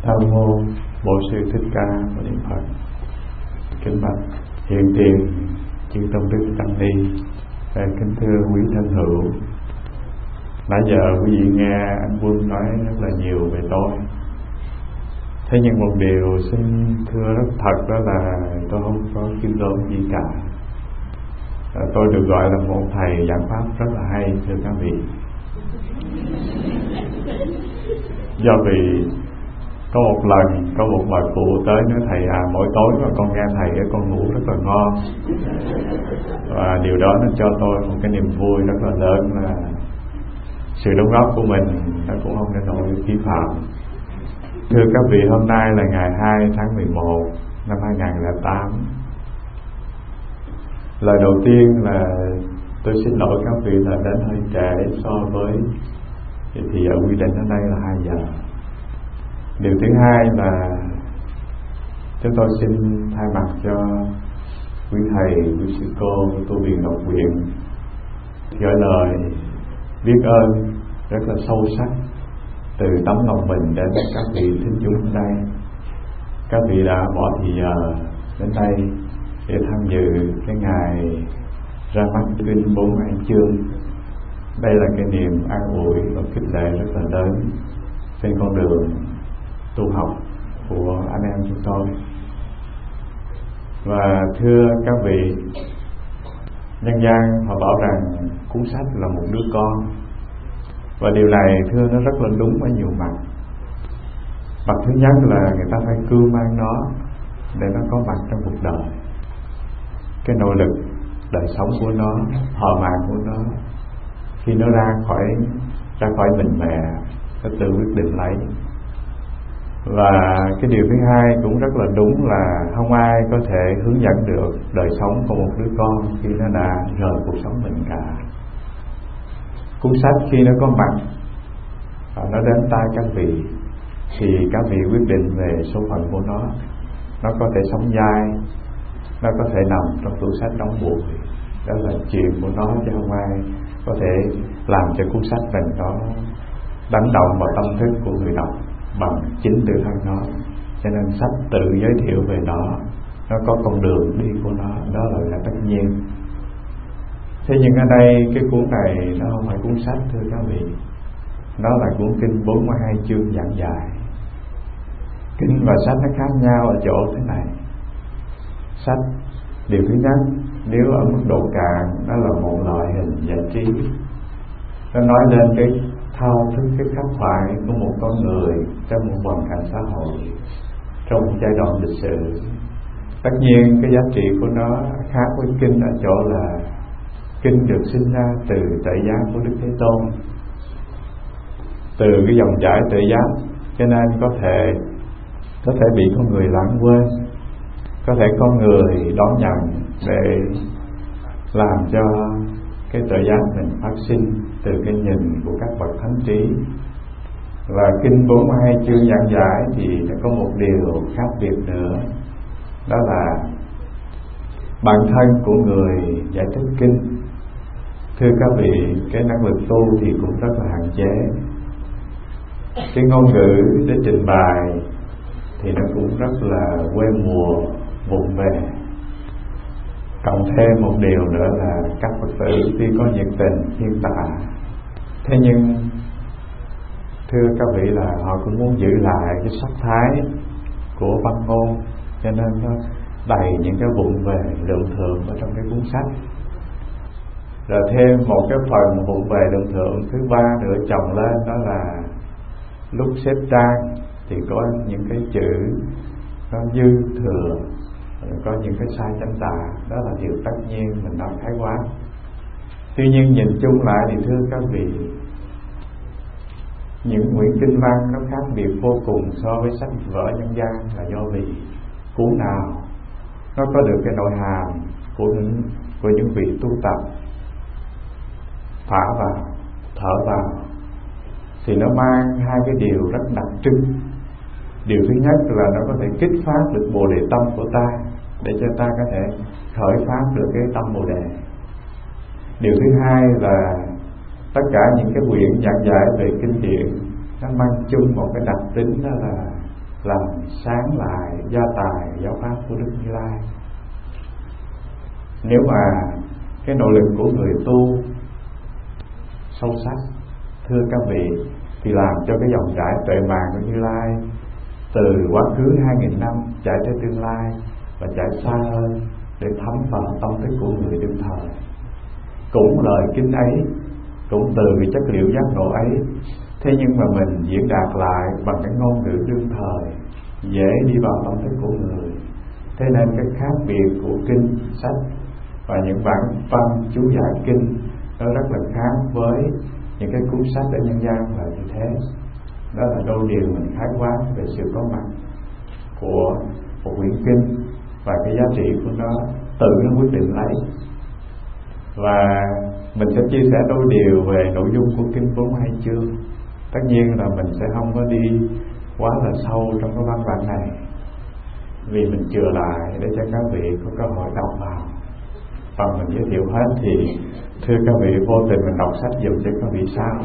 Nam mô Bổn Sư Thích Ca Mâu Ni Phật. Kính bạch hiện tiền chư tôn đức tăng ni. Kính thưa quý thân hữu, nãy giờ quý vị nghe anh Quân nói rất là nhiều về tôi. Thế nhưng một điều xin thưa rất thật, đó là tôi không có chuyên môn gì cả. Tôi được gọi là một thầy giảng pháp rất là hay, thưa các vị. Do vì có một lần có một bà cụ tới nói thầy mỗi tối mà con nghe thầy con ngủ rất là ngon, và điều đó nó cho tôi một cái niềm vui rất là lớn, là sự đóng góp của mình nó cũng không nên nổi phí phạm. Thưa các vị, hôm nay là ngày 2 tháng 11 năm 2008. Lời đầu tiên là tôi xin lỗi các vị là đến hơi trễ so với thì ở quy định ở đây là 2 giờ. Điều thứ hai là chúng tôi xin thay mặt cho quý thầy, quý sư cô, tu viện Ngọc Viện gửi lời biết ơn rất là sâu sắc từ tấm lòng mình đến các vị thính chúng ở đây. Các vị đã bỏ thì giờ đến đây để tham dự cái ngày ra mắt kinh 42 chương. Đây là cái niềm an ủi và khích lệ rất là lớn trên con đường tu học của anh em chúng tôi. Và thưa các vị, nhân gian họ bảo rằng cuốn sách là một đứa con, và điều này thưa nó rất là đúng ở nhiều mặt. Mặt thứ nhất là người ta phải cưu mang nó để nó có mặt trong cuộc đời. Cái nội lực đời sống của nó, thọ mạng của nó, khi nó ra khỏi mình mẹ, nó tự quyết định lấy. Và cái điều thứ hai cũng rất là đúng là không ai có thể hướng dẫn được đời sống của một đứa con khi nó đã rời cuộc sống mình cả. Cuốn sách khi nó có mặt và nó đến tay các vị thì các vị quyết định về số phận của nó. Nó có thể sống dai, nó có thể nằm trong tủ sách đóng bụi. Đó là chuyện của nó, chứ không ai có thể làm cho cuốn sách mình nó đánh động vào tâm thức của người đọc bằng chính tự thân nó. Cho nên sách tự giới thiệu về nó có con đường đi của nó, đó là tất nhiên. Thế nhưng ở đây cái cuốn này nó không phải cuốn sách, thưa các vị. Nó là cuốn kinh 42 chương giảng dài. Kinh và sách nó khác nhau ở chỗ thế này. Sách, điều thứ nhất, nếu ở mức độ cạn, nó là một loại hình giải trí. Nó nói lên cái thao thức, cái khắc khoải của một con người trong một hoàn cảnh xã hội, trong một giai đoạn lịch sử. Tất nhiên cái giá trị của nó khác với kinh ở chỗ là kinh được sinh ra từ tự giác của Đức Thế Tôn, từ cái dòng chảy tự giác, cho nên có thể bị con người lãng quên, có thể con người đón nhận để làm cho cái tự giác mình phát sinh từ cái nhìn của các bậc thánh trí. Và kinh 42 chương giảng giải thì nó có một điều khác biệt nữa, đó là bản thân của người giải thích kinh. Thưa các vị, cái năng lực tu thì cũng rất là hạn chế. Cái ngôn ngữ để trình bày thì nó cũng rất là quê mùa, vụng về. Cộng thêm một điều nữa là các Phật tử tuy có nhiệt tình thiên tạ, thế nhưng thưa các vị là họ cũng muốn giữ lại cái sắc thái của văn ngôn, cho nên nó đầy những cái vụng về lượng thượng ở trong cái cuốn sách. Rồi thêm một cái phần vụng về lượng thượng thứ ba nữa chồng lên, đó là lúc xếp trang thì có những cái chữ nó dư thừa, có những cái sai chánh tà. Đó là điều tất nhiên, mình nói khái quát. Tuy nhiên nhìn chung lại thì thưa các vị, những quyển kinh văn nó khác biệt vô cùng so với sách vở nhân gian, là do vì cuốn nào nó có được cái nội hàm của những vị tu tập, thả vào, thở vào, thì nó mang hai cái điều rất đặc trưng. Điều thứ nhất là nó có thể kích phát được bồ đề tâm của ta, để cho ta có thể khởi phát được cái tâm bồ đề. Điều thứ hai là tất cả những cái quyển giảng giải về kinh điển nó mang chung một cái đặc tính, đó là sáng lại gia tài giáo pháp của Đức Như Lai. Nếu mà cái nỗ lực của người tu sâu sắc, thưa các vị, thì làm cho cái dòng chảy tuệ màng của Như Lai từ quá khứ 2000 năm chạy tới tương lai và chạy xa hơn để thấm vào tâm thức của người đương thời. Cũng lời kinh ấy, cũng từ cái chất liệu giác ngộ ấy, thế nhưng mà mình diễn đạt lại bằng cái ngôn ngữ đương thời, dễ đi vào tâm thức của người. Thế nên cái khác biệt của kinh sách và những bản văn chú giải kinh nó rất là khác với những cái cuốn sách ở nhân gian là như thế. Đó là đôi điều mình khái quát về sự có mặt của một quyển kinh và cái giá trị của nó tự nó quyết định lấy. Và mình sẽ chia sẻ đôi điều về nội dung của kinh 42 chương. Tất nhiên là mình sẽ không có đi quá là sâu trong cái văn bản này, vì mình chừa lại để cho các vị có cơ hội đọc vào. Và mình giới thiệu hết thì thưa các vị, vô tình mình đọc sách dùng cho các vị sao.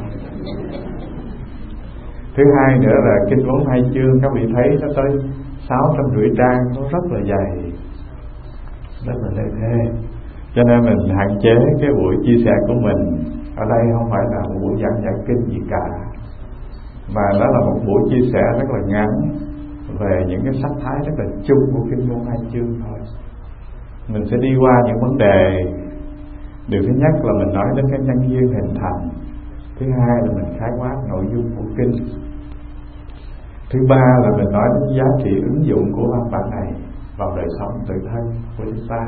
Thứ hai nữa là kinh 42 chương, các vị thấy nó tới 650 trang, nó rất là dày, rất là lê thê. Cho nên mình hạn chế cái buổi chia sẻ của mình ở đây không phải là một buổi giảng giải kinh gì cả, mà đó là một buổi chia sẻ rất là ngắn về những cái sắc thái rất là chung của kinh 42 chương thôi. Mình sẽ đi qua những vấn đề. Điều thứ nhất là mình nói đến cái nhân duyên hình thành. Thứ hai là mình khái quát nội dung của kinh. Thứ ba là mình nói đến giá trị ứng dụng của văn bản này vào đời sống tự thân của chúng ta.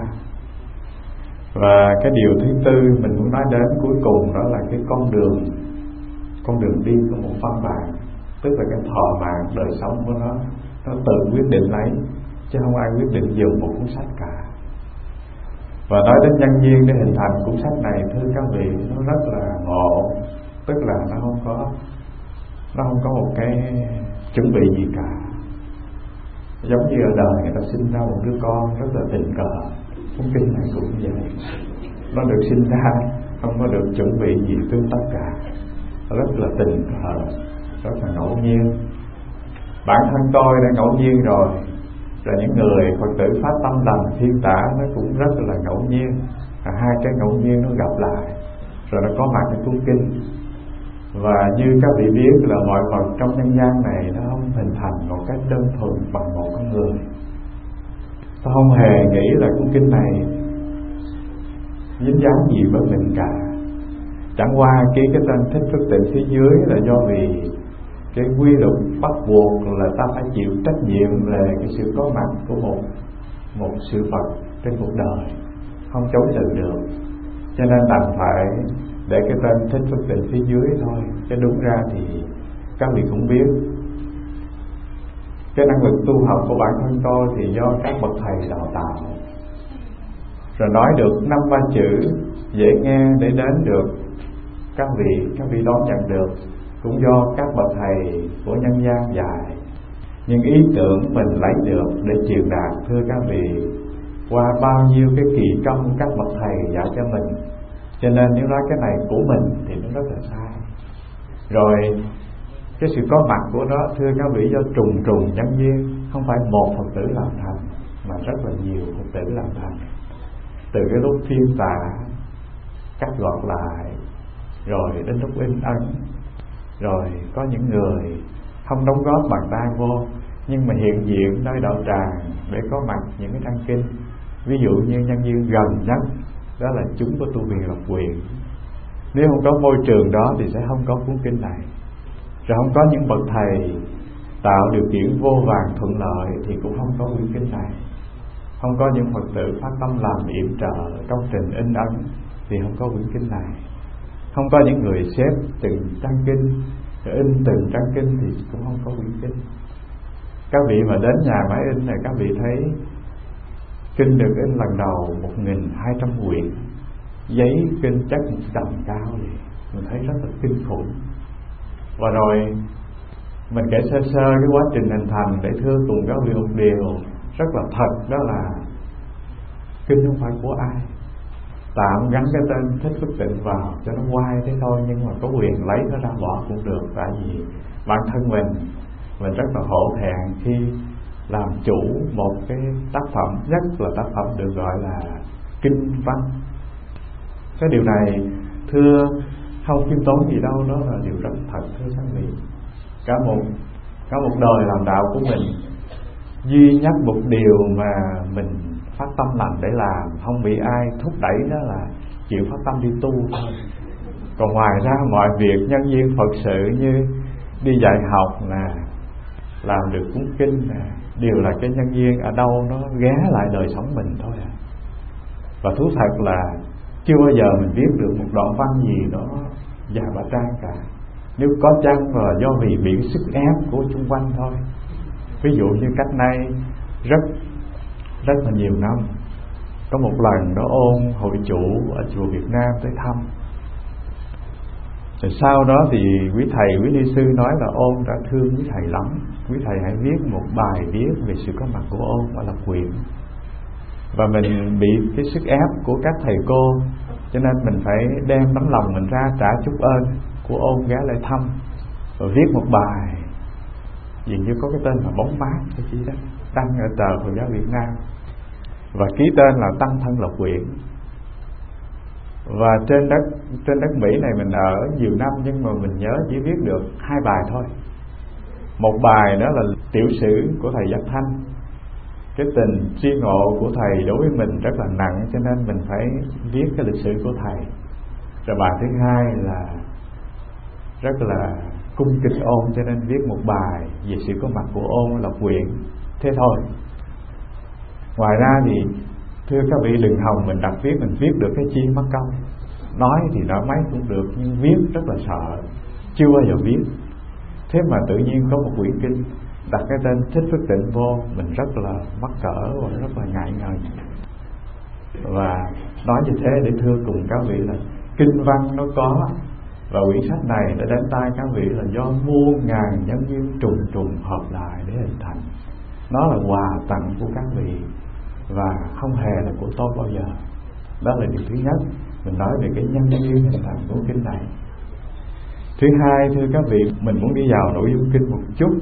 Và cái điều thứ tư mình muốn nói đến cuối cùng đó là cái con đường đi của một văn bản, tức là cái thọ mạng đời sống của nó tự quyết định lấy, chứ không ai quyết định dùng một cuốn sách cả. Và nói đến nhân duyên để hình thành cuốn sách này, thưa các vị, nó rất là ngộ, tức là nó không có một cái chuẩn bị gì cả. Giống như ở đời người ta sinh ra một đứa con rất là tình cờ, cuốn kinh này cũng vậy. Nó được sinh ra không có được chuẩn bị gì tương tất cả, rất là tình cờ, rất là ngẫu nhiên. Bản thân tôi đã ngẫu nhiên rồi những người Phật tử phát tâm lành thiên tả nó cũng rất là ngẫu nhiên. Hai cái ngẫu nhiên nó gặp lại rồi nó có mặtในcuốn kinh. Và như các vị biết là mọi vật trong nhân gian này nó không hình thành một cách đơn thuần bằng một con người. Tôi không hề nghĩ là cuốn kinh này dính dáng gì với mình cả. Chẳng qua ký cái tên Thích Phước Tịnh phía dưới là do vì cái quy luật bắt buộc là ta phải chịu trách nhiệm về cái sự có mặt của một sự vật trên cuộc đời, không chối từ được. Cho nên đành phải để cái tên Thích Phước Tịnh phía dưới thôi. Chứ đúng ra thì các vị cũng biết cái năng lực tu học của bản thân tôi thì do các bậc thầy đào tạo. Rồi nói được 5-3 chữ dễ nghe để đến được các vị đón nhận được cũng do các bậc thầy của nhân gian dạy. Nhưng ý tưởng mình lấy được để truyền đạt, thưa các vị, qua bao nhiêu cái kỳ công các bậc thầy dạy cho mình. Cho nên nếu nói cái này của mình thì nó rất là sai. Rồi cái sự có mặt của nó, thưa các vị, do trùng nhân duyên, không phải một Phật tử làm thành mà rất là nhiều Phật tử làm thành. Từ cái lúc phiên tả, cắt gọt lại, rồi đến lúc in ấn, rồi có những người không đóng góp bằng tay vô nhưng mà hiện diện nơi đạo tràng để có mặt những cái trang kinh. Ví dụ như nhân duyên gần nhất đó là chúng của tu viện Lộc Quyền. Nếu không có môi trường đó thì sẽ không có cuốn kinh này. Rồi không có những bậc thầy tạo điều kiện vô vàn thuận lợi thì cũng không có quyển kinh này. Không có những Phật tử phát tâm làm yểm trợ trong trình in ấn thì không có quyển kinh này. Không có những người xếp từng trang kinh, in từng trang kinh thì cũng không có quyển kinh. Các vị mà đến nhà máy in này, các vị thấy kinh được in lần đầu 1200 quyển, giấy kinh chắc một tầm cao vậy, mình thấy rất là kinh khủng. Và rồi mình kể sơ cái quá trình hình thành để thưa cùng các vị một điều rất là thật, đó là kinh không phải của ai. Tạm gắn cái tên Thích Phước Tịnh vào cho nó quay thế thôi, nhưng mà có quyền lấy nó ra bỏ cũng được. Tại vì bản thân mình rất là hổ thẹn khi làm chủ một cái tác phẩm, nhất là tác phẩm được gọi là kinh văn. Cái điều này thưa không khiêm tốn gì đâu, đó là điều rất thật thưa các vị. Cả một đời làm đạo của mình, duy nhất một điều mà mình phát tâm lành để làm, không bị ai thúc đẩy, đó là chịu phát tâm đi tu thôi. Còn ngoài ra mọi việc nhân viên Phật sự như đi dạy học là làm được cuốn kinh đều là cái nhân viên ở đâu nó ghé lại đời sống mình thôi à. Và thú thật là chưa bao giờ mình viết được một đoạn văn gì đó dài ba trang cả. Nếu có chăng là do vì bị sức ép của xung quanh thôi. Ví dụ như cách nay rất là nhiều năm, có một lần đó ôn hội chủ ở chùa Việt Nam tới thăm. Rồi sau đó thì quý thầy, quý ni sư nói là ôn đã thương quý thầy lắm, quý thầy hãy viết một bài viết về sự có mặt của ôn ở Lập Quyện. Và mình bị cái sức ép của các thầy cô, cho nên mình phải đem tấm lòng mình ra trả chút ơn của ôn ghé lại thăm, rồi viết một bài dường như có cái tên là Bóng Mát cái gì đó, đăng ở tờ Phật giáo Việt Nam, và ký tên là Tăng Thân Lập Quyện. Và trên đất Mỹ này mình ở nhiều năm, nhưng mà mình nhớ chỉ viết được 2 bài thôi. Một bài đó là tiểu sử của thầy Giác Thanh, cái tình tri ngộ của thầy đối với mình rất là nặng, cho nên mình phải viết cái lịch sử của thầy. Rồi bài thứ hai là rất là cung kính ôn, cho nên viết một bài về sự có mặt của ôn Lập Quyện. Thế thôi. Ngoài ra thì thưa các vị đừng hòng mình đặt viết, mình viết được cái chi mất công. Nói thì nói mấy cũng được, nhưng viết rất là sợ, chưa bao giờ viết. Thế mà tự nhiên có một quyển kinh đặt cái tên Thích Phước Tịnh vô, mình rất là mắc cỡ và rất là ngại ngần. Và nói như thế để thưa cùng các vị là kinh văn nó có, và quyển sách này đã đến tay các vị là do muôn ngàn nhân duyên trùng hợp lại để hình thành. Nó là quà tặng của các vị và không hề là của tôi bao giờ. Đó là điều thứ nhất, mình nói về cái nhân duyên hình thành của kinh này. Thứ hai, thưa các vị, mình muốn đi vào nội dung kinh một chút.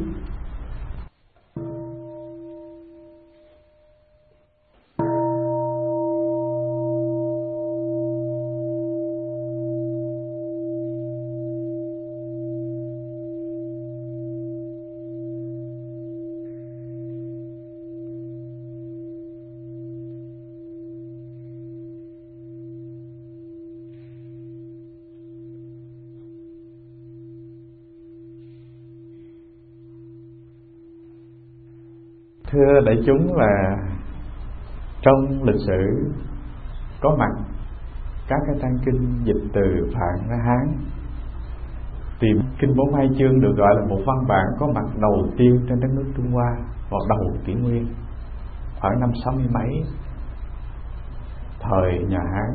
Thưa đại chúng, là trong lịch sử có mặt các cái trang kinh dịch từ Phạn ra Hán, thì kinh 42 chương được gọi là một văn bản có mặt đầu tiên trên đất nước Trung Hoa vào đầu kỷ nguyên, khoảng năm 60 mấy thời nhà Hán.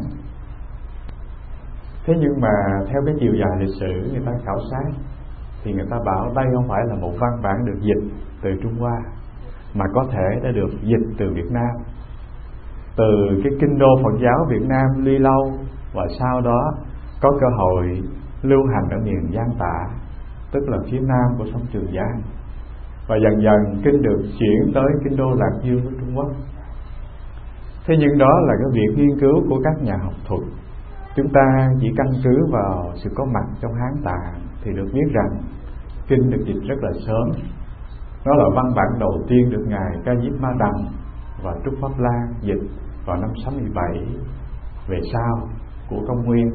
Thế nhưng mà theo cái chiều dài lịch sử người ta khảo sát thì người ta bảo đây không phải là một văn bản được dịch từ Trung Hoa, mà có thể đã được dịch từ Việt Nam, từ cái kinh đô Phật giáo Việt Nam Ly Lâu, và sau đó có cơ hội lưu hành ở miền Giang Tạ, tức là phía nam của sông Trường Giang, và dần dần kinh được chuyển tới kinh đô Lạc Dương của Trung Quốc. Thế nhưng đó là cái việc nghiên cứu của các nhà học thuật. Chúng ta chỉ căn cứ vào sự có mặt trong Hán Tạng thì được biết rằng kinh được dịch rất là sớm. Nó là văn bản đầu tiên được ngài Ca Diếp Ma Đằng và Trúc Pháp Lan dịch vào năm 67 về sau của công nguyên.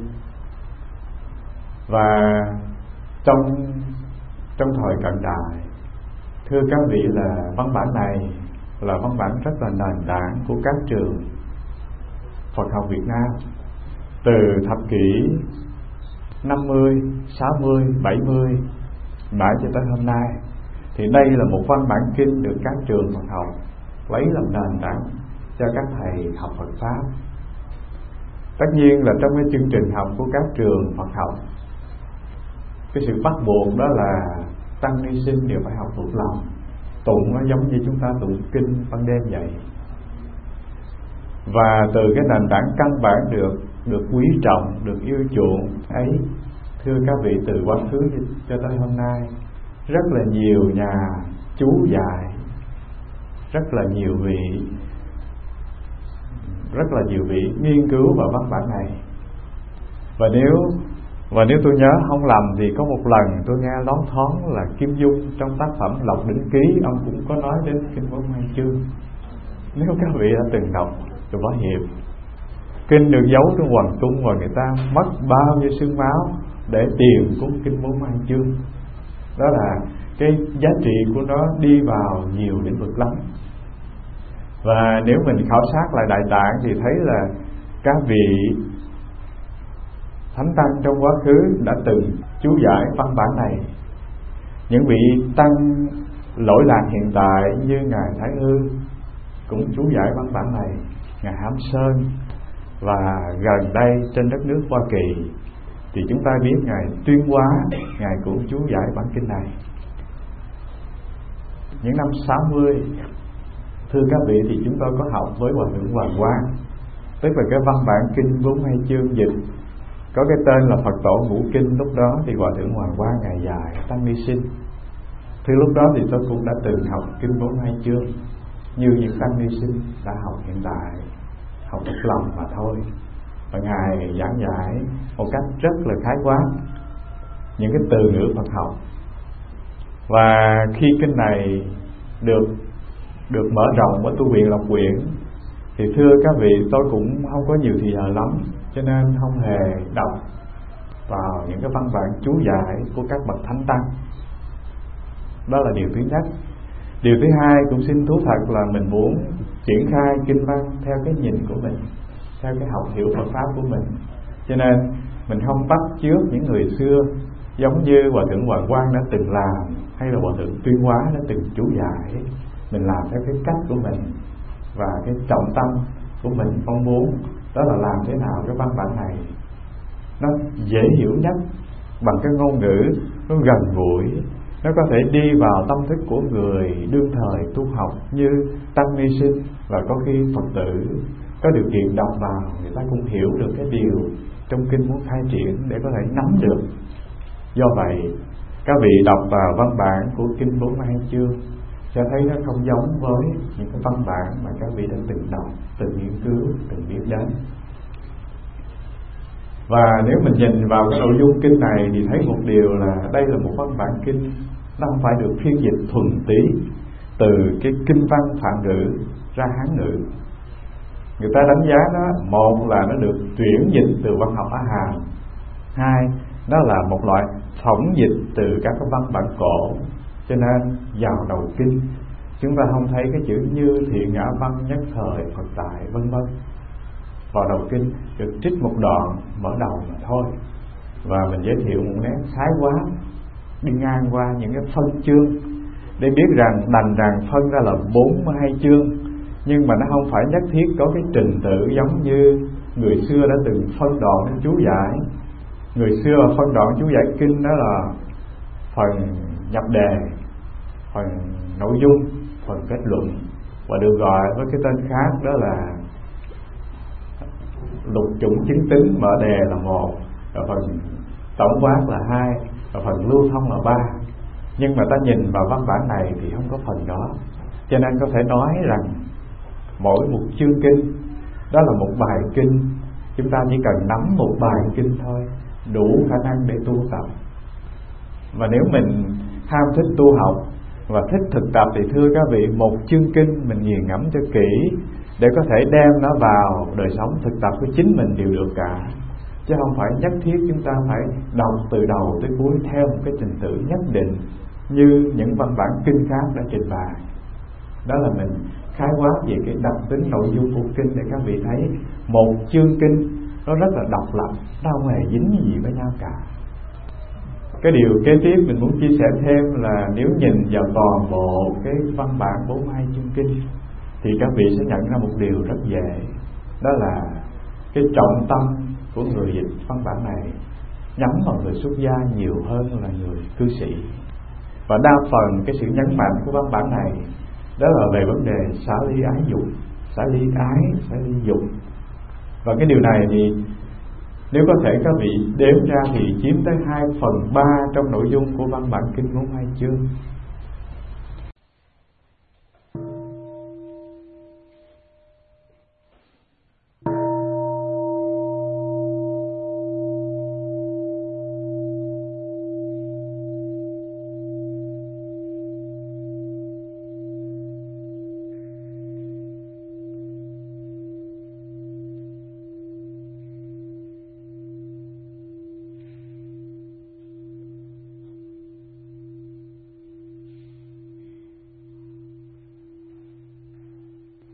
Và trong thời cận đại, thưa các vị, là văn bản này là văn bản rất là nền tảng của các trường Phật học Việt Nam từ thập kỷ 50, 60, 70 mãi cho tới hôm nay. Thì đây là một văn bản kinh được các trường Phật học lấy làm nền tảng cho các thầy học Phật Pháp. Tất nhiên là trong cái chương trình học của các trường Phật học, cái sự bắt buộc đó là tăng ni sinh đều phải học thuộc lòng. Tụng nó giống như chúng ta tụng kinh ban đêm vậy. Và từ cái nền tảng căn bản được quý trọng, được yêu chuộng ấy, thưa các vị, từ quá khứ cho tới hôm nay, rất là nhiều nhà chú dạy rất là nhiều vị nghiên cứu vào văn bản này. Và nếu tôi nhớ không lầm thì có một lần tôi nghe lón thoáng là Kim Dung trong tác phẩm Lộc Đỉnh Ký, ông cũng có nói đến kinh 42 chương. Nếu các vị đã từng đọc từ Võ Hiệp, kinh được giấu trong hoàng cung và người ta mất bao nhiêu xương máu để tìm cuốn kinh 42 chương. Đó là cái giá trị của nó đi vào nhiều lĩnh vực lắm. Và nếu mình khảo sát lại Đại Tạng thì thấy là các vị thánh tăng trong quá khứ đã từng chú giải văn bản này. Những vị tăng lỗi lạc hiện tại như Ngài Thái Hư cũng chú giải văn bản này, Ngài Hám Sơn, và gần đây trên đất nước Hoa Kỳ thì chúng ta biết Ngài Tuyên Hóa, Ngài cũng chú giải bản kinh này. Những năm 60, thưa các vị, thì chúng tôi có học với Hòa Thượng Hoàng Quang, tức là cái văn bản kinh 42 chương dịch có cái tên là Phật Tổ Ngũ Kinh. Lúc đó thì Hòa Thượng Hoàng Quang Ngài dạy Tăng Ni Sinh. Thì lúc đó thì tôi cũng đã từng học kinh 42 chương như những Tăng Ni Sinh đã học hiện tại, học một lòng mà thôi. Và Ngài giảng giải một cách rất là khái quát những cái từ ngữ Phật học. Và khi kinh này được mở rộng ở tu viện Lộc Quyển thì thưa các vị, tôi cũng không có nhiều thì giờ lắm, cho nên không hề đọc vào những cái văn bản chú giải của các bậc thánh tăng. Đó là điều thứ nhất. Điều thứ hai, cũng xin thú thật là mình muốn triển khai kinh văn theo cái nhìn của mình, theo cái học hiểu Phật pháp của mình, cho nên mình không bắt chước những người xưa giống như Hòa Thượng Hoàng Quang đã từng làm, hay là Hòa Thượng Tuyên Hóa đã từng chú giải. Mình làm theo cái cách của mình, và cái trọng tâm của mình mong muốn đó là làm thế nào cái văn bản này nó dễ hiểu nhất, bằng cái ngôn ngữ nó gần gũi, nó có thể đi vào tâm thức của người đương thời tu học như Tăng Ni Sinh, và có khi Phật tử có điều kiện đọc vào, người ta cũng hiểu được cái điều trong kinh muốn khai triển để có thể nắm được. Do vậy, các vị đọc vào văn bản của kinh 42 chương sẽ thấy nó không giống với những cái văn bản mà các vị đã từng đọc, từng nghiên cứu, từng biết đến. Và nếu mình nhìn vào cái nội dung kinh này thì thấy một điều là đây là một văn bản kinh, nó không phải được phiên dịch thuần tí từ cái kinh văn Phạn ngữ ra Hán ngữ. Người ta đánh giá nó, một là nó được chuyển dịch từ văn học Á Hàm, hai đó là một loại phỏng dịch từ các cái văn bản cổ. Cho nên vào đầu kinh chúng ta không thấy cái chữ Như Thiện Ngã Văn Nhất Thời Phật Tại vân vân. Vào đầu kinh được trích một đoạn mở đầu mà thôi, và mình giới thiệu một nét khái quát đi ngang qua những cái phân chương để biết rằng đành rằng phân ra là 42 chương, nhưng mà nó không phải nhất thiết có cái trình tự giống như người xưa đã từng phân đoạn chú giải. Người xưa phân đoạn chú giải kinh đó là phần nhập đề, phần nội dung, phần kết luận, và được gọi với cái tên khác đó là lục chủng chứng tính. Mở đề là một, và phần tổng quát là hai, và phần lưu thông là ba. Nhưng mà ta nhìn vào văn bản này thì không có phần đó, cho nên có thể nói rằng mỗi một chương kinh đó là một bài kinh. Chúng ta chỉ cần nắm một bài kinh thôi đủ khả năng để tu tập. Và nếu mình ham thích tu học và thích thực tập thì thưa các vị, một chương kinh mình nghiền ngẫm cho kỹ để có thể đem nó vào đời sống thực tập của chính mình đều được cả, chứ không phải nhất thiết chúng ta phải đọc từ đầu tới cuối theo một cái trình tự nhất định như những văn bản kinh khác đã trình bày. Đó là mình khái quát về cái đặc tính nội dung của kinh để các vị thấy một chương kinh nó rất là độc lập, nó không hề dính gì với nhau cả. Cái điều kế tiếp mình muốn chia sẻ thêm là nếu nhìn vào toàn bộ cái văn bản 42 chương kinh thì các vị sẽ nhận ra một điều rất dễ, đó là cái trọng tâm của người dịch văn bản này nhắm vào người xuất gia nhiều hơn là người cư sĩ. Và đa phần cái sự nhấn mạnh của văn bản này đó là về vấn đề xả ly ái dục, xả ly ái, xả ly dục. Và cái điều này thì nếu có thể các vị đếm ra thì chiếm tới 2/3 trong nội dung của văn bản kinh 42 chương.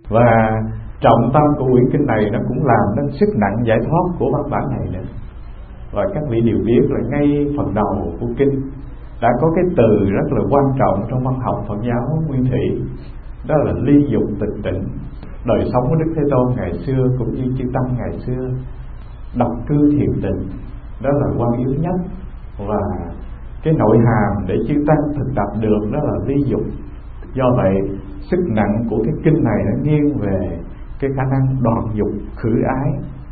Và trọng tâm của quyển kinh này nó cũng làm nên sức nặng giải thoát của văn bản này nữa. Và các vị đều biết là ngay phần đầu của kinh đã có cái từ rất là quan trọng trong văn học Phật giáo nguyên thủy, đó là ly dục tịch tịnh. Đời sống của Đức Thế Tôn ngày xưa cũng như chư tăng ngày xưa, độc cư thiền tịnh, đó là quan yếu nhất. Và cái nội hàm để chư tăng thực tập được đó là ly dục. Do vậy sức nặng của cái kinh này nó nghiêng về cái khả năng đoạn dục khử ái.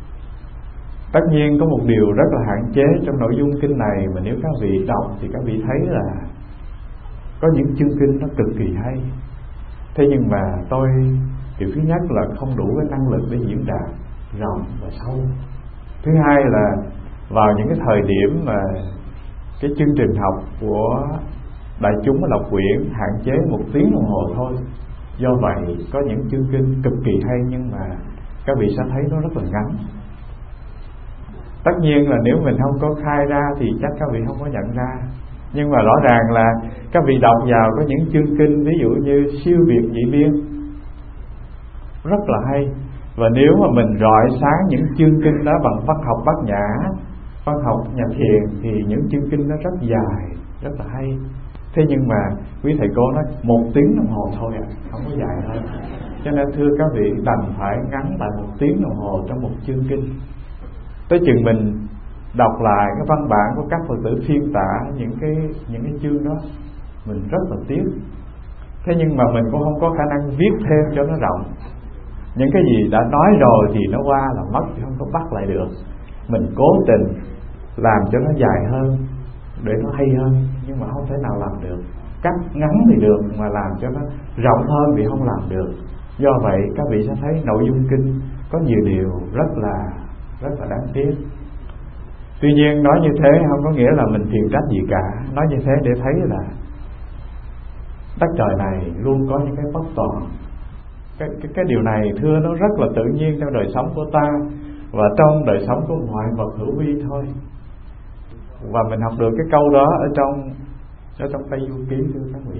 Tất nhiên có một điều rất là hạn chế trong nội dung kinh này, mà nếu các vị đọc thì các vị thấy là có những chương kinh nó cực kỳ hay. Thế nhưng mà tôi điều thứ nhất là không đủ cái năng lực để diễn đạt rộng và sâu. Thứ hai là vào những cái thời điểm mà cái chương trình học của đại chúng ở đọc quyển hạn chế 1 tiếng đồng hồ thôi. Do vậy có những chương kinh cực kỳ hay nhưng mà các vị sẽ thấy nó rất là ngắn. Tất nhiên là nếu mình không có khai ra thì chắc các vị không có nhận ra. Nhưng mà rõ ràng là các vị đọc vào có những chương kinh, ví dụ như siêu việt nhị biên, rất là hay. Và nếu mà mình rọi sáng những chương kinh đó bằng văn học bát nhã, văn học nhà thiền, thì những chương kinh nó rất dài, rất là hay. Thế nhưng mà quý thầy cô nói 1 tiếng đồng hồ thôi à, không có dài hơn. Cho nên thưa các vị, đành phải ngắn lại 1 tiếng đồng hồ trong một chương kinh. Tới chừng mình đọc lại cái văn bản của các Phật tử phiên tả những cái chương đó, mình rất là tiếc. Thế nhưng mà mình cũng không có khả năng viết thêm cho nó rộng. Những cái gì đã nói rồi thì nó qua là mất, chứ không có bắt lại được. Mình cố tình làm cho nó dài hơn để nó hay hơn, nhưng mà không thể nào làm được. Cắt ngắn thì được, mà làm cho nó rộng hơn thì không làm được. Do vậy các vị sẽ thấy nội dung kinh có nhiều điều rất là đáng tiếc. Tuy nhiên nói như thế không có nghĩa là mình phiền trách gì cả. Nói như thế để thấy là đất trời này luôn có những cái bất toàn. Cái điều này thưa nó rất là tự nhiên trong đời sống của ta và trong đời sống của mọi vật hữu vi thôi. Và mình học được cái câu đó ở trong Tây Du Ký thưa các vị.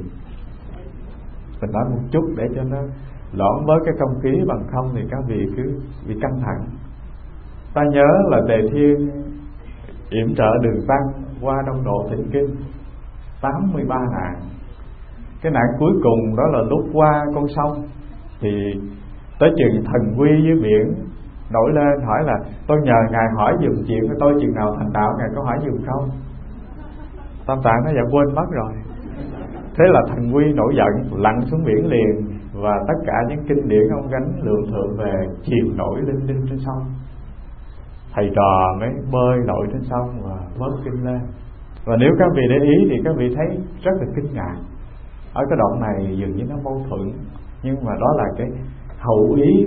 Mình nói một chút để cho nó lõm bớt cái không khí, bằng không thì các vị cứ bị căng thẳng. Ta nhớ là Tề Thiên yểm trợ Đường Tăng qua Đông Độ thỉnh kinh 83 nạn. Cái nạn cuối cùng đó là lúc qua con sông thì tới chừng Thần Quy với biển nổi lên hỏi là tôi nhờ ngài hỏi dùm chuyện của tôi chừng nào thành đạo, ngài có hỏi dùm không? Tam Tạng nó dạ quên mất rồi. Thế là Thần Quy nổi giận lặn xuống biển liền, và tất cả những kinh điển ông gánh lượng thượng về chìm nổi linh tinh trên sông. Thầy trò mới bơi lội trên sông và vớt kinh lên. Và nếu các vị để ý thì các vị thấy rất là kinh ngạc. Ở cái đoạn này dường như nó mâu thuẫn, nhưng mà đó là cái hậu ý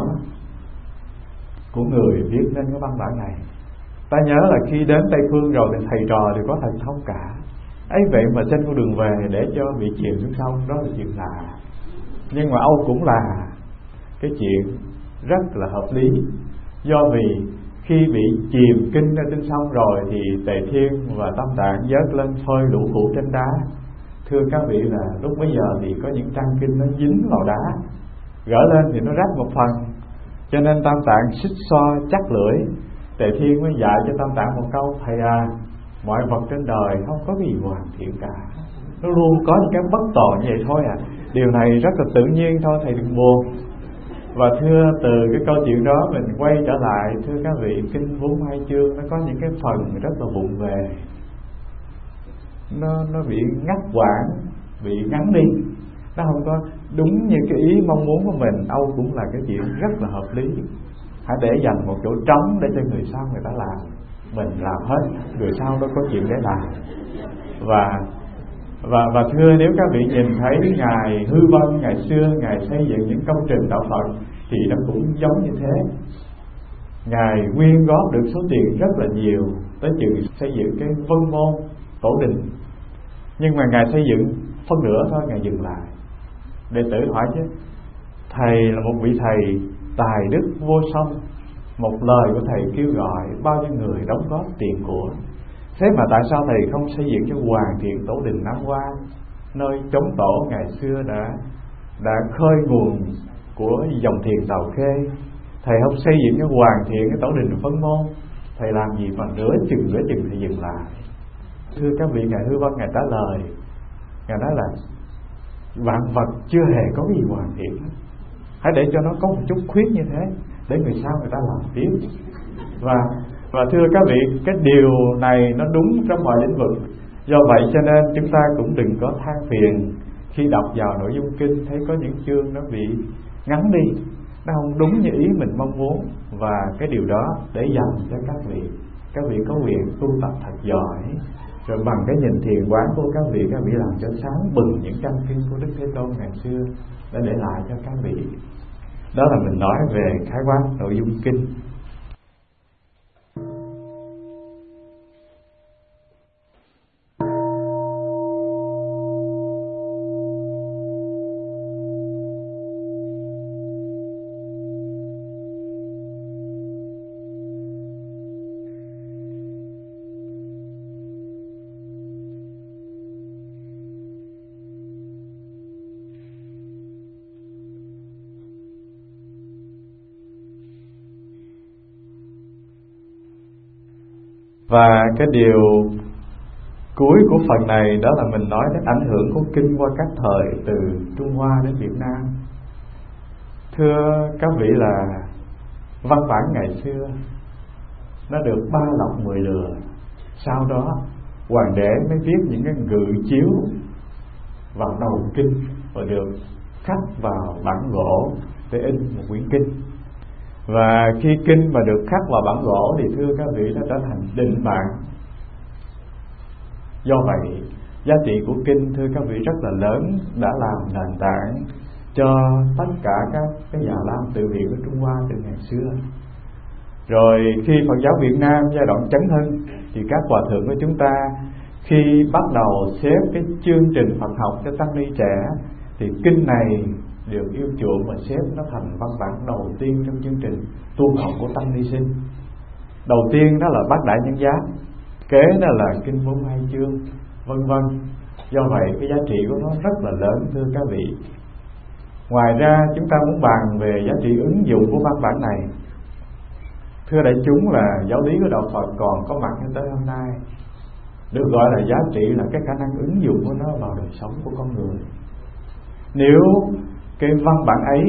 của người viết nên cái văn bản này. Ta nhớ là khi đến Tây Phương rồi thì thầy trò đều có thần thông cả. Ấy vậy mà trên con đường về để cho bị chìm xuống sông, đó là chuyện lạ. Nhưng mà Âu cũng là cái chuyện rất là hợp lý. Do vì khi bị chìm kinh ở trên sông rồi thì Tề Thiên và Tam Tạng vớt lên phơi lũ cụ trên đá. Thưa các vị là lúc bấy giờ thì có những trang kinh nó dính vào đá, gỡ lên thì nó rách một phần, cho nên Tam Tạng xích xoa chắc lưỡi. Tề Thiên mới dạy cho Tam Tạng một câu: thầy à, mọi vật trên đời không có cái gì hoàn thiện cả, nó luôn có những cái bất toàn như vậy thôi à. Điều này rất là tự nhiên thôi, thầy đừng buồn. Và thưa từ cái câu chuyện đó mình quay trở lại, thưa các vị, kinh 42 chương nó có những cái phần rất là vụng về, nó bị ngắt quãng, bị ngắn đi, nó không có đúng như cái ý mong muốn của mình. Âu cũng là cái chuyện rất là hợp lý. Hãy để dành một chỗ trống để cho người sau người ta làm, mình làm hết, người sau đâu có chuyện để làm. Và thưa, nếu các vị nhìn thấy Ngài Hư Vân ngày xưa Ngài xây dựng những công trình đạo Phật thì nó cũng giống như thế. Ngài quyên góp được số tiền rất là nhiều, tới chừng xây dựng cái Vân Môn Tổ Đình. Nhưng mà Ngài xây dựng phân nửa thôi, Ngài dừng lại. Đệ tử hỏi chứ, thầy là một vị thầy tài đức vô song, một lời của thầy kêu gọi bao nhiêu người đóng góp tiền của, thế mà tại sao thầy không xây dựng cho hoàn thiện Tổ Đình Nam Hoa, nơi chống tổ ngày xưa đã khơi nguồn của dòng thiền Tàu Khê. Thầy không xây dựng cái hoàn thiện cái tổ đình Phân Môn, thầy làm gì mà nửa chừng thầy dừng lại. Thưa các vị, Ngài Hư Vân Ngài trả lời, Ngài nói là vạn vật chưa hề có gì hoàn thiện, hãy để cho nó có một chút khuyết như thế để người sau người ta làm tiếp. Và thưa các vị, cái điều này nó đúng trong mọi lĩnh vực. Do vậy cho nên chúng ta cũng đừng có than phiền khi đọc vào nội dung kinh thấy có những chương nó bị ngắn đi, nó không đúng như ý mình mong muốn. Và cái điều đó để dành cho các vị có quyền tu tập thật giỏi, rồi bằng cái nhìn thiền quán của các vị làm cho sáng bừng những căn kinh của Đức Thế Tôn ngày xưa để lại cho các vị. Đó là mình nói về khái quát nội dung kinh. Và cái điều cuối của phần này đó là mình nói đến ảnh hưởng của kinh qua các thời từ Trung Hoa đến Việt Nam. Thưa các vị, là văn bản ngày xưa nó được 3 lọc 10 lừa. Sau đó hoàng đế mới viết những cái ngự chiếu vào đầu kinh và được khắc vào bản gỗ để in một quyển kinh. Và khi kinh mà được khắc vào bản gỗ thì thưa các vị, nó trở thành định bản. Do vậy giá trị của kinh thưa các vị rất là lớn, đã làm nền tảng cho tất cả các cái Già Lam tự viện của Trung Hoa từ ngày xưa. Rồi khi Phật giáo Việt Nam giai đoạn chấn hưng thì các hòa thượng của chúng ta khi bắt đầu xếp cái chương trình Phật học cho tăng ni trẻ thì kinh này được yêu chuộng và xếp nó thành văn bản đầu tiên trong chương trình tu học của tăng ni sinh. Đầu tiên đó là Bát Đại Nhân Giác, kế đó là Kinh 42 chương, vân vân. Do vậy cái giá trị của nó rất là lớn thưa các vị. Ngoài ra chúng ta muốn bàn về giá trị ứng dụng của văn bản này. Thưa đại chúng, là giáo lý của đạo Phật còn có mặt đến tới hôm nay được gọi là giá trị là cái khả năng ứng dụng của nó vào đời sống của con người. Nếu cái văn bản ấy,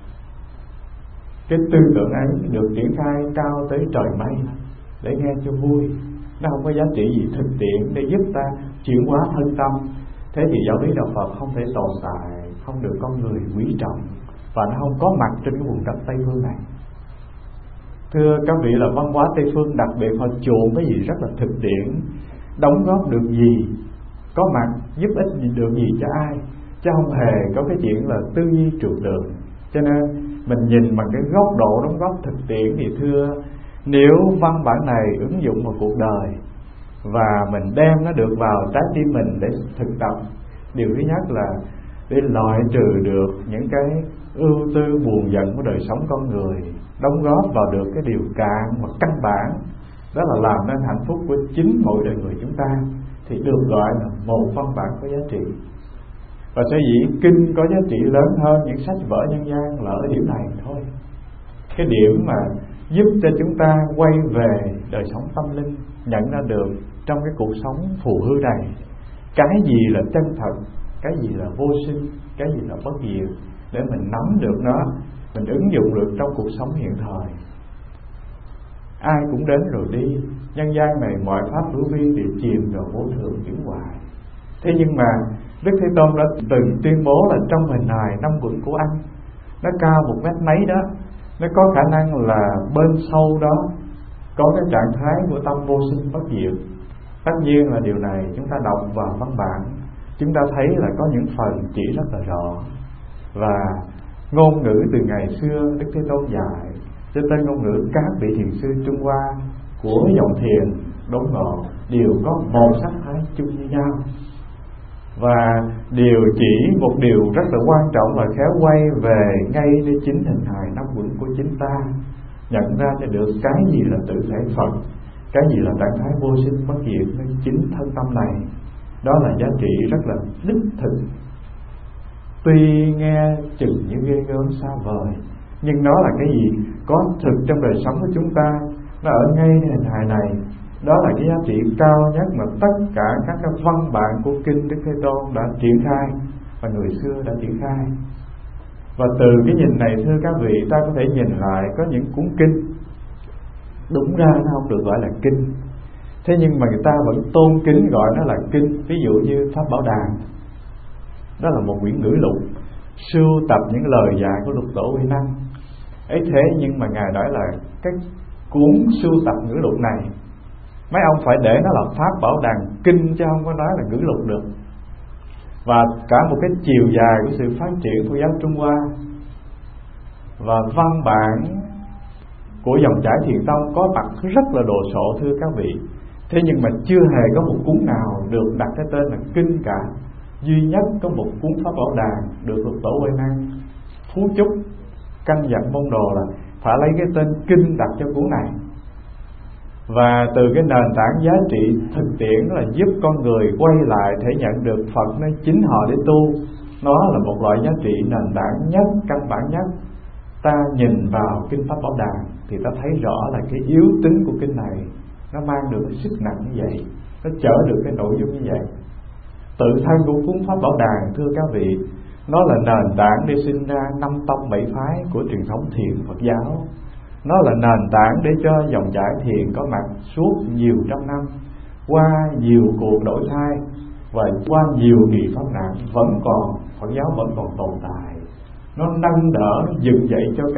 cái tư tưởng ấy được triển khai cao tới trời mây để nghe cho vui, nó không có giá trị gì thực tiễn để giúp ta chuyển hóa thân tâm, thế thì giáo lý đạo Phật không thể tồn tại, không được con người quý trọng, và nó không có mặt trên cái vùng đất Tây Phương này. Thưa các vị, là văn hóa Tây Phương đặc biệt họ chuộng cái gì rất là thực tiễn, đóng góp được gì, có mặt giúp ích được gì cho ai, chứ không hề có cái chuyện là tư duy trừu tượng. Cho nên mình nhìn bằng cái góc độ đóng góp thực tiễn thì thưa, nếu văn bản này ứng dụng vào cuộc đời và mình đem nó được vào trái tim mình để thực tập, điều thứ nhất là để loại trừ được những cái ưu tư buồn giận của đời sống con người, đóng góp vào được cái điều cạn và căn bản, đó là làm nên hạnh phúc của chính mỗi đời người chúng ta, thì được gọi là một văn bản có giá trị. Và sở dĩ kinh có giá trị lớn hơn những sách vở nhân gian là ở điểm này thôi. Cái điểm mà giúp cho chúng ta quay về đời sống tâm linh, nhận ra được trong cái cuộc sống phù hư này cái gì là chân thật, cái gì là vô sinh, cái gì là bất diệt, để mình nắm được nó, mình ứng dụng được trong cuộc sống hiện thời. Ai cũng đến rồi đi, nhân gian này mọi pháp hữu vi đều chìm vào vô thường chuyển hoại. Thế nhưng mà Đức Thế Tôn đã từng tuyên bố là trong hình hài 5 quận của anh, nó cao 1 mét mấy đó, nó có khả năng là bên sâu đó có cái trạng thái của tâm vô sinh bất diệt. Tất nhiên là điều này chúng ta đọc vào văn bản, chúng ta thấy là có những phần chỉ rất là rõ. Và ngôn ngữ từ ngày xưa Đức Thế Tôn dạy cho tới ngôn ngữ các vị thiền sư Trung Hoa của dòng thiền đốn ngộ đều có một sắc thái chung như nhau. Và điều chỉ một điều rất là quan trọng là khéo quay về ngay đến chính hình hài 5 quận của chính ta, nhận ra cho được cái gì là tự thể Phật, cái gì là trạng thái vô sinh bất diệt nơi chính thân tâm này. Đó là giá trị rất là đích thực. Tuy nghe chừng như ghê gớm xa vời, nhưng nó là cái gì có thực trong đời sống của chúng ta. Nó ở ngay hình hài này. Đó là cái giá trị cao nhất mà tất cả các cái văn bản của kinh Đức Thế Tôn đã triển khai và người xưa đã triển khai. Và từ cái nhìn này thưa các vị, ta có thể nhìn lại có những cuốn kinh đúng ra nó không được gọi là kinh, thế nhưng mà người ta vẫn tôn kính gọi nó là kinh. Ví dụ như Pháp Bảo Đàn, đó là một quyển ngữ lục sưu tập những lời dạy của Lục Tổ Huệ Năng ấy. Thế nhưng mà Ngài nói là cái cuốn sưu tập ngữ lục này mấy ông phải để nó là Pháp Bảo Đàn kinh, chứ không có nói là ngữ lục được. Và cả một cái chiều dài của sự phát triển của giáo Trung Hoa và văn bản của dòng chảy Thiền Tông có mặt rất là đồ sộ thưa các vị. Thế nhưng mà chưa hề có một cuốn nào được đặt cái tên là kinh cả. Duy nhất có một cuốn Pháp Bảo Đàn được Lục Tổ Huệ Năng phú chúc căn dặn môn đồ là phải lấy cái tên kinh đặt cho cuốn này. Và từ cái nền tảng giá trị thực tiễn là giúp con người quay lại thể nhận được Phật nó chính họ để tu. Nó là một loại giá trị nền tảng nhất, căn bản nhất. Ta nhìn vào kinh Pháp Bảo Đàn thì ta thấy rõ là cái yếu tính của kinh này nó mang được cái sức nặng như vậy, nó chở được cái nội dung như vậy. Tự thân của cuốn Pháp Bảo Đàn thưa các vị, nó là nền tảng để sinh ra 5 tông 7 phái của truyền thống thiền Phật giáo. Nó là nền tảng để cho dòng chảy thiền có mặt suốt nhiều trăm năm, qua nhiều cuộc đổi thay và qua nhiều kỳ pháp nạn, vẫn còn Phật giáo vẫn còn tồn tại. Nó nâng đỡ, nó dựng dậy cho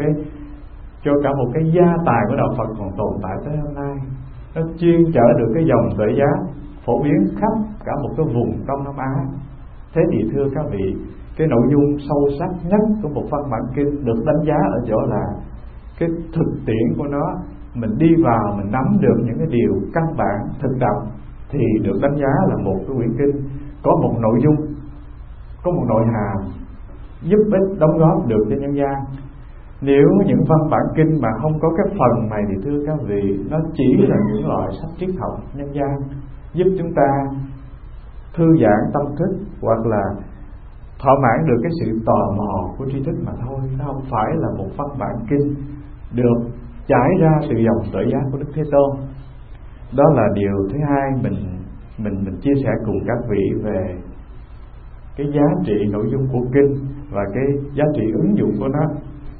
cả một cái gia tài của đạo Phật còn tồn tại tới hôm nay. Nó chuyên chở được cái dòng tuệ giác phổ biến khắp cả một cái vùng Đông Nam Á. Thế thì thưa các vị, cái nội dung sâu sắc nhất của một văn bản kinh được đánh giá ở chỗ là cái thực tiễn của nó. Mình đi vào mình nắm được những cái điều căn bản thực tập thì được đánh giá là một cái quyển kinh có một nội dung, có một nội hàm giúp ích đóng góp được cho nhân gian. Nếu những văn bản kinh mà không có cái phần này thì thưa các vị, nó chỉ là những loại sách triết học nhân gian giúp chúng ta thư giãn tâm thức hoặc là thỏa mãn được cái sự tò mò của tri thức mà thôi. Nó không phải là một văn bản kinh được trải ra từ dòng tuệ giác của Đức Thế Tôn. Đó là điều thứ hai mình chia sẻ cùng các vị về cái giá trị nội dung của kinh và cái giá trị ứng dụng của nó.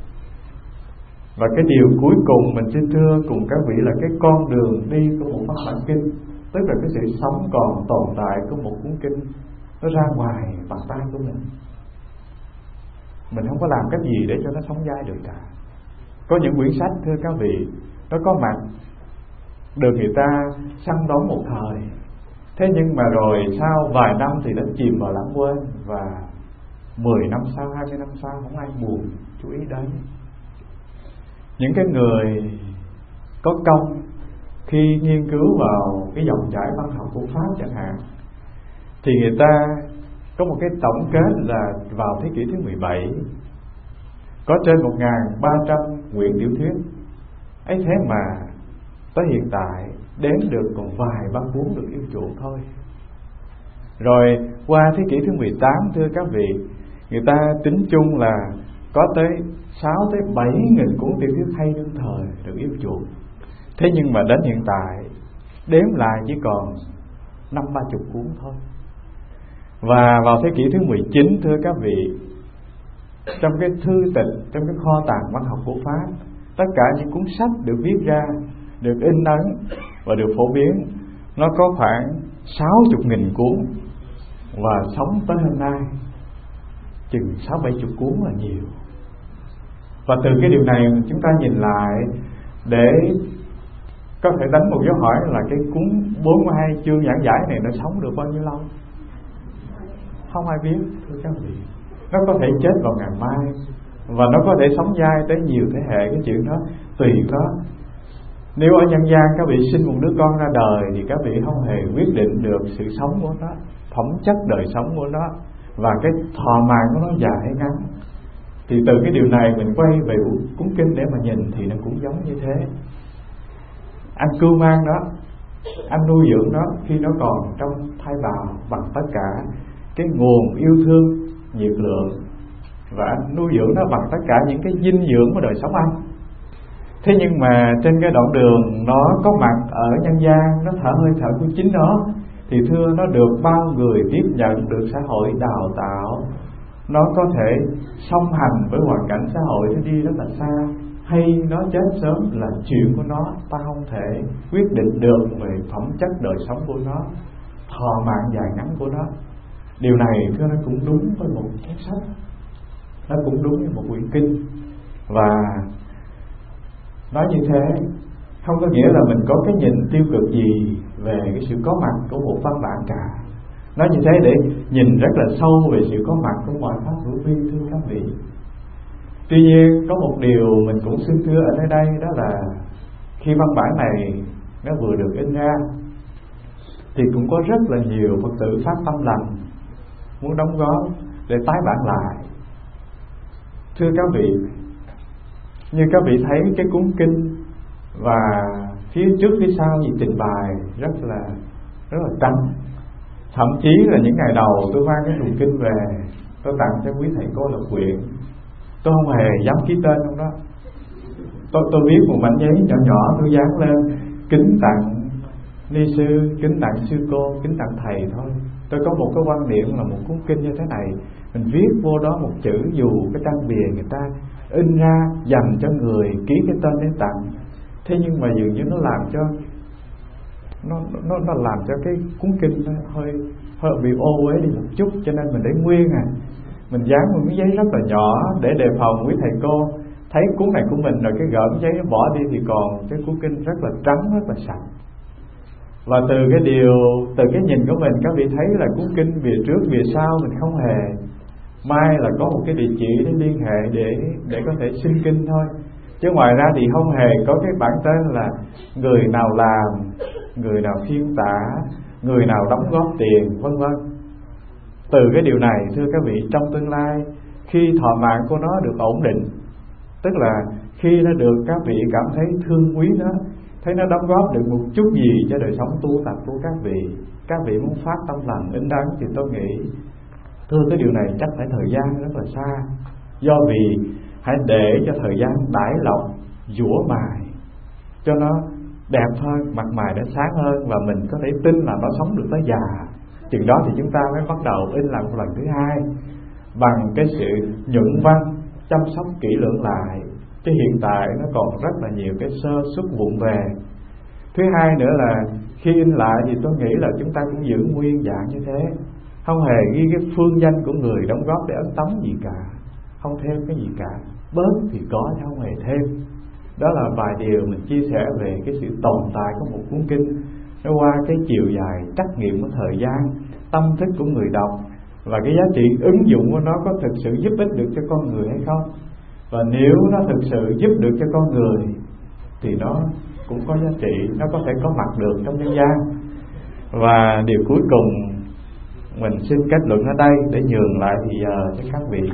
Và cái điều cuối cùng mình xin thưa cùng các vị là cái con đường đi của một văn bản kinh, tức là cái sự sống còn tồn tại của một cuốn kinh, nó ra ngoài bàn tay của mình. Mình không có làm cách gì để cho nó sống dai được cả. Có những quyển sách thưa các vị, nó có mặt được người ta săn đón một thời, thế nhưng mà rồi sau vài năm thì nó chìm vào lãng quên, và 10 năm sau, 20 năm sau không ai buồn chú ý đến. Những cái người có công khi nghiên cứu vào cái dòng chảy văn học của Pháp chẳng hạn, thì người ta có một cái tổng kết là vào thế kỷ thứ 17 có trên 1.300 quyển tiểu thuyết ấy, thế mà tới hiện tại đếm được còn vài ba cuốn được yêu chuộng thôi. Rồi qua thế kỷ thứ 18 thưa các vị, người ta tính chung là có tới 6 tới 7 nghìn cuốn tiểu thuyết hay đương thời được yêu chuộng. Thế nhưng mà đến hiện tại đếm lại chỉ còn 50-30 cuốn thôi. Và vào thế kỷ thứ 19 thưa các vị, trong cái thư tịch, trong cái kho tàng văn học của Pháp, tất cả những cuốn sách được viết ra, được in ấn và được phổ biến, nó có khoảng 60.000 cuốn. Và sống tới hôm nay chừng 60-70 cuốn là nhiều. Và từ cái điều này chúng ta nhìn lại để có thể đánh một dấu hỏi là cái cuốn 42 chương giảng giải này nó sống được bao nhiêu lâu? Không ai biết thưa các vị. Nó có thể chết vào ngày mai, và nó có thể sống dai tới nhiều thế hệ. Cái chuyện đó tùy có. Nếu ở nhân gian các vị sinh một đứa con ra đời thì các vị không hề quyết định được sự sống của nó, phẩm chất đời sống của nó và cái thọ mạng của nó dài hay ngắn. Thì từ cái điều này mình quay về cuốn kinh để mà nhìn thì nó cũng giống như thế. Anh cưu mang đó, anh nuôi dưỡng nó khi nó còn trong thai bào bằng tất cả cái nguồn yêu thương, nhiệt lượng, và anh nuôi dưỡng nó bằng tất cả những cái dinh dưỡng của đời sống anh. Thế nhưng mà trên cái đoạn đường nó có mặt ở nhân gian, nó thở hơi thở của chính nó, thì thưa nó được bao người tiếp nhận, được xã hội đào tạo, nó có thể song hành với hoàn cảnh xã hội, nó đi rất là xa, hay nó chết sớm là chuyện của nó, ta không thể quyết định được về phẩm chất đời sống của nó, thọ mạng dài ngắn của nó. Điều này thưa nó cũng đúng với một cuốn sách, nó cũng đúng với một quyển kinh. Và nói như thế không có nghĩa là mình có cái nhìn tiêu cực gì về cái sự có mặt của một văn bản cả. Nói như thế để nhìn rất là sâu về sự có mặt của mọi pháp hữu vi, thưa các vị. Tuy nhiên có một điều mình cũng xin thưa ở nơi đây, đó là khi văn bản này nó vừa được in ra thì cũng có rất là nhiều Phật tử phát tâm lành muốn đóng góp để tái bản lại. Thưa các vị, như các vị thấy cái cuốn kinh và phía trước phía sau gì trình bày rất là trắng. Thậm chí là những ngày đầu tôi mang cái tụng kinh về, tôi tặng cho quý thầy cô lập quyện, tôi không hề dám ký tên trong đó. Tôi viết một mảnh giấy nhỏ nhỏ, tôi dán lên kính tặng ni sư, kính tặng sư cô, kính tặng thầy thôi. Tôi có một cái quan niệm là một cuốn kinh như thế này, mình viết vô đó một chữ, dù cái trang bìa người ta in ra dành cho người ký cái tên để tặng, thế nhưng mà dường như nó làm cho nó làm cho cái cuốn kinh nó hơi bị ô uế đi một chút, cho nên mình để nguyên mình dán một cái giấy rất là nhỏ để đề phòng quý thầy cô thấy cuốn này của mình rồi cái gỡ giấy nó bỏ đi, thì còn cái cuốn kinh rất là trắng, rất là sạch. Và từ cái nhìn của mình, các vị thấy là cuốn kinh về trước về sau mình không hề mai là có một cái địa chỉ để liên hệ để có thể xin kinh thôi, chứ ngoài ra thì không hề có cái bản tên là người nào làm, người nào phiên tả, người nào đóng góp tiền, vân vân. Từ cái điều này thưa các vị, trong tương lai khi thọ mạng của nó được ổn định, tức là khi nó được các vị cảm thấy thương quý nó, thấy nó đóng góp được một chút gì cho đời sống tu tập của các vị muốn phát tâm lành in đắng, thì tôi nghĩ thưa cái điều này chắc phải thời gian rất là xa. Do vì hãy để cho thời gian đãi lọc, dũa mài cho nó đẹp hơn, mặt mày nó sáng hơn, và mình có thể tin là nó sống được tới già. Chừng đó thì chúng ta mới bắt đầu in lại một lần thứ hai bằng cái sự nhuận văn, chăm sóc kỹ lưỡng lại. Chứ hiện tại nó còn rất là nhiều cái sơ suất vụng về. Thứ hai nữa là khi in lại thì tôi nghĩ là chúng ta cũng giữ nguyên dạng như thế, không hề ghi cái phương danh của người đóng góp để ấn tống gì cả, không thêm cái gì cả, bớt thì có chứ không hề thêm. Đó là vài điều mình chia sẻ về cái sự tồn tại của một cuốn kinh, nó qua cái chiều dài trắc nghiệm của thời gian, tâm thức của người đọc, và cái giá trị ứng dụng của nó có thực sự giúp ích được cho con người hay không. Và nếu nó thực sự giúp được cho con người thì nó cũng có giá trị, nó có thể có mặt được trong nhân gian. Và điều cuối cùng mình xin kết luận ở đây để nhường lại thì giờ cho các vị,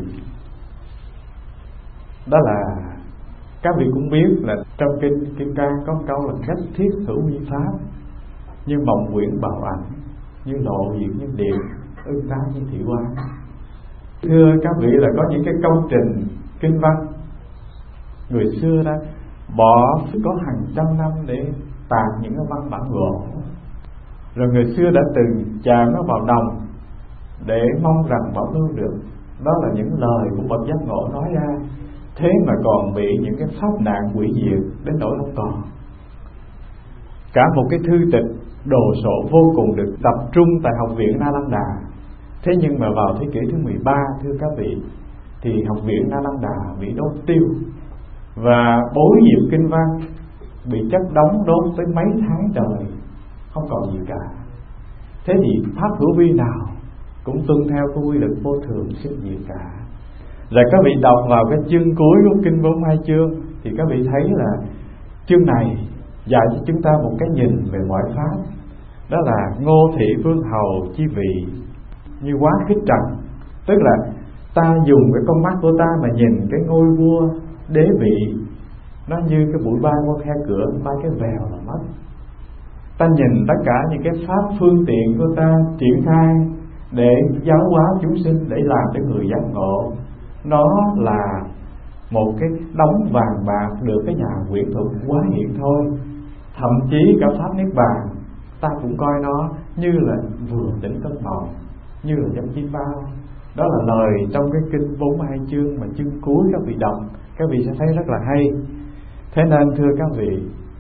đó là các vị cũng biết là trong kinh Kim Cang có câu là nhất thiết hữu vi pháp, như mộng quyển bảo ảnh, như lộ diện như điện, ưng tái như thị quan. Thưa các vị là có những cái công trình kinh văn người xưa đã bỏ có hàng trăm năm để tạc những cái văn bản gỗ, rồi người xưa đã từng chạm nó vào đồng để mong rằng bảo lưu được. Đó là những lời của bậc giác ngộ nói ra, thế mà còn bị những cái pháp nạn hủy diệt đến nỗi không còn. Cả một cái thư tịch đồ sộ vô cùng được tập trung tại Học viện Na Lăng Đà. Thế nhưng mà vào thế kỷ thứ 13 thưa các vị, thì Học viện Na Lăng Đà bị đốt tiêu, và bối diệp kinh văn bị chất đóng đốt tới mấy tháng trời, không còn gì cả. Thế thì pháp hữu vi nào cũng tuân theo cái quy luật vô thường sinh diệt cả. Rồi các vị đọc vào cái chương cuối của kinh 42 chương thì các vị thấy là chương này dạy cho chúng ta một cái nhìn về mọi pháp, đó là ngô thị vương hầu chi vị như quá khích trần. Tức là ta dùng cái con mắt của ta mà nhìn cái ngôi vua đế vị, nó như cái bụi bay qua khe cửa, bay cái vèo là mất. Ta nhìn tất cả những cái pháp phương tiện của ta triển khai để giáo hóa chúng sinh, để làm cho người giác ngộ. Nó là một cái đống vàng bạc được cái nhà quyển thuật hóa hiện thôi. Thậm chí cả pháp niết bàn ta cũng coi nó như là vừa tỉnh cơn mộng, như là giấc chim bao. Đó là lời trong cái kinh 42 chương mà chương cuối các vị đọc, các vị sẽ thấy rất là hay. Thế nên thưa các vị,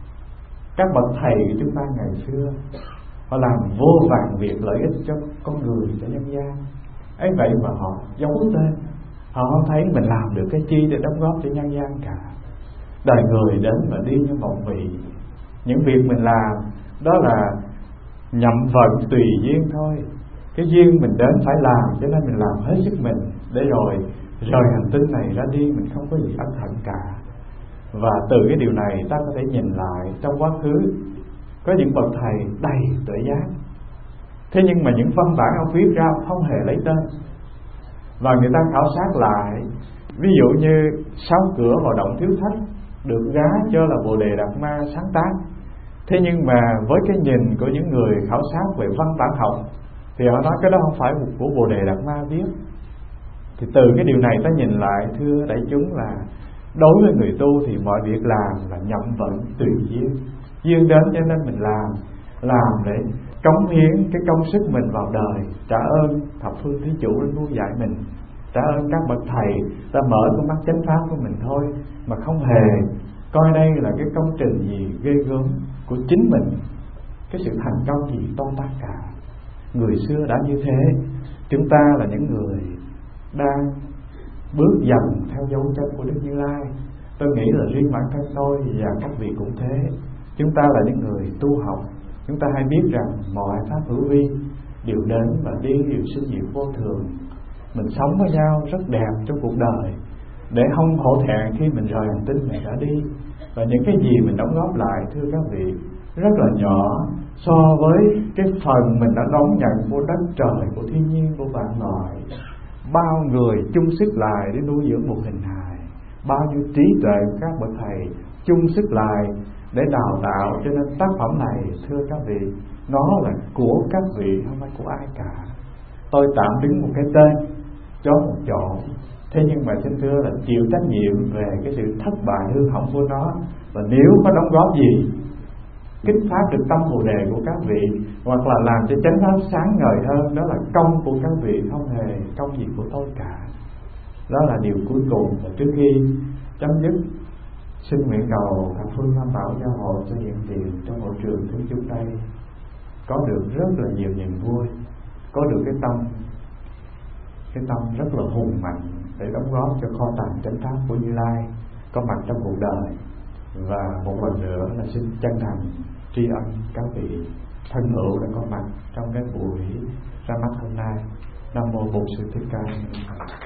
các bậc thầy của chúng ta ngày xưa họ làm vô vàn việc lợi ích cho con người, cho nhân gian. Ấy vậy mà họ giấu tên, họ không thấy mình làm được cái chi để đóng góp cho nhân gian cả. Đời người đến và đi như mộng mị. Những việc mình làm đó là nhậm vận tùy duyên thôi. Cái duyên mình đến phải làm, cho nên mình làm hết sức mình, để rồi rời hành tinh này ra đi mình không có gì ân hận cả. Và từ cái điều này ta có thể nhìn lại trong quá khứ có những bậc thầy đầy tự giác, thế nhưng mà những văn bản ông viết ra không hề lấy tên. Và người ta khảo sát lại, ví dụ như 6 cửa vào động Thiếu Thách được gá cho là Bồ Đề Đạt Ma sáng tác. Thế nhưng mà với cái nhìn của những người khảo sát về văn bản học thì họ nói cái đó không phải của Bồ Đề Đạt Ma viết. Thì từ cái điều này ta nhìn lại thưa đại chúng là đối với người tu thì mọi việc làm là nhậm vận tùy duyên. Duyên đến cho nên mình làm để cống hiến cái công sức mình vào đời, trả ơn thập phương thí chủ đã nuôi dạy mình, trả ơn các bậc thầy ta mở con mắt chánh pháp của mình thôi, mà không hề coi đây là cái công trình gì ghê gớm của chính mình, cái sự thành công gì to tát cả. Người xưa đã như thế, chúng ta là những người đang bước dần theo dấu chân của Đức Như Lai. Tôi nghĩ là riêng bản thân tôi và các vị cũng thế. Chúng ta là những người tu học, chúng ta hay biết rằng mọi pháp hữu vi đều đến và đi, đều sinh diệt vô thường. Mình sống với nhau rất đẹp trong cuộc đời, để không hổ thẹn khi mình rời hành tinh này đã đi. Và những cái gì mình đóng góp lại thưa các vị rất là nhỏ so với cái phần mình đã đón nhận của đất trời, của thiên nhiên, của vạn loại. Bao người chung sức lại để nuôi dưỡng một hình hài, bao nhiêu trí tuệ của các bậc thầy chung sức lại để đào tạo. Cho nên tác phẩm này thưa các vị, nó là của các vị, không phải của ai cả. Tôi tạm đứng một cái tên cho một chỗ, thế nhưng mà xin thưa là chịu trách nhiệm về cái sự thất bại hư hỏng của nó. Và nếu có đóng góp gì kích phát được tâm Bồ Đề của các vị, hoặc là làm cho chánh pháp sáng ngời hơn, đó là công của các vị, không hề công gì của tôi cả. Đó là điều cuối cùng. Và trước khi chấm dứt, xin nguyện cầu thập phương Tam Bảo gia hộ cho hiện tiền trong hội trường chúng chúng đây có được rất là nhiều niềm vui, có được cái tâm rất là hùng mạnh để đóng góp cho kho tàng chánh pháp của Như Lai có mặt trong cuộc đời. Và một lần nữa là xin chân thành tri ân các vị thân hữu đã có mặt trong cái buổi ra mắt hôm nay. Nam mô Bổn Sư Thích Ca Mâu Ni Phật.